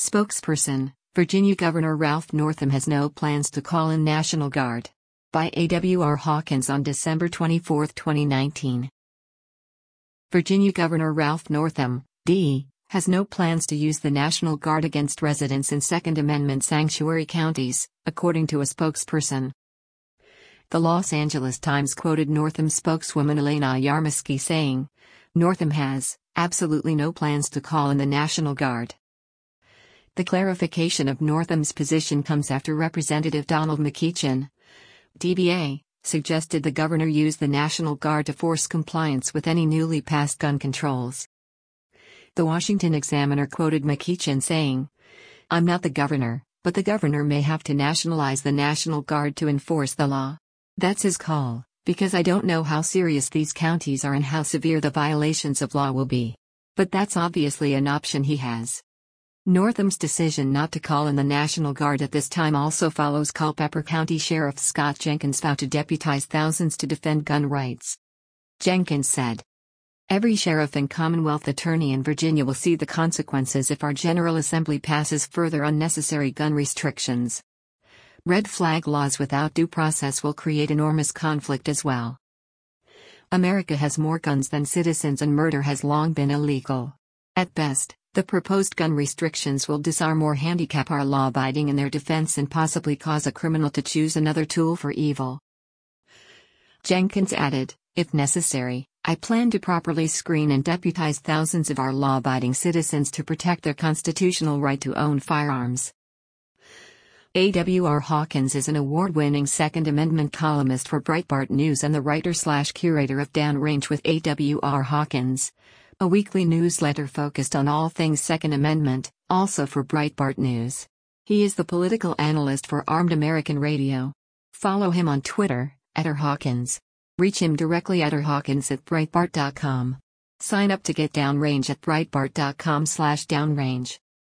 Spokesperson, Virginia Governor Ralph Northam has no plans to call in National Guard. By A.W.R. Hawkins on December 24, 2019. Virginia Governor Ralph Northam, D., has no plans to use the National Guard against residents in Second Amendment sanctuary counties, according to a spokesperson. The Los Angeles Times quoted Northam spokeswoman Elena Yarmosky saying, "Northam has absolutely no plans to call in the National Guard." The clarification of Northam's position comes after Representative Donald McEachin, DBA, suggested the governor use the National Guard to force compliance with any newly passed gun controls. The Washington Examiner quoted McEachin saying, "I'm not the governor, but the governor may have to nationalize the National Guard to enforce the law. That's his call, because I don't know how serious these counties are and how severe the violations of law will be. But that's obviously an option he has." Northam's decision not to call in the National Guard at this time also follows Culpeper County Sheriff Scott Jenkins' vow to deputize thousands to defend gun rights. Jenkins said, "Every sheriff and Commonwealth attorney in Virginia will see the consequences if our General Assembly passes further unnecessary gun restrictions. Red flag laws without due process will create enormous conflict as well. America has more guns than citizens and murder has long been illegal. At best, the proposed gun restrictions will disarm or handicap our law-abiding in their defense and possibly cause a criminal to choose another tool for evil." Jenkins added, "If necessary, I plan to properly screen and deputize thousands of our law-abiding citizens to protect their constitutional right to own firearms." A.W.R. Hawkins is an award-winning Second Amendment columnist for Breitbart News and the writer/curator of Downrange with A.W.R. Hawkins, a weekly newsletter focused on all things Second Amendment, also for Breitbart News. He is the political analyst for Armed American Radio. Follow him on Twitter, @rhawkins. Reach him directly at rhawkins@breitbart.com. Sign up to get Downrange at breitbart.com/downrange.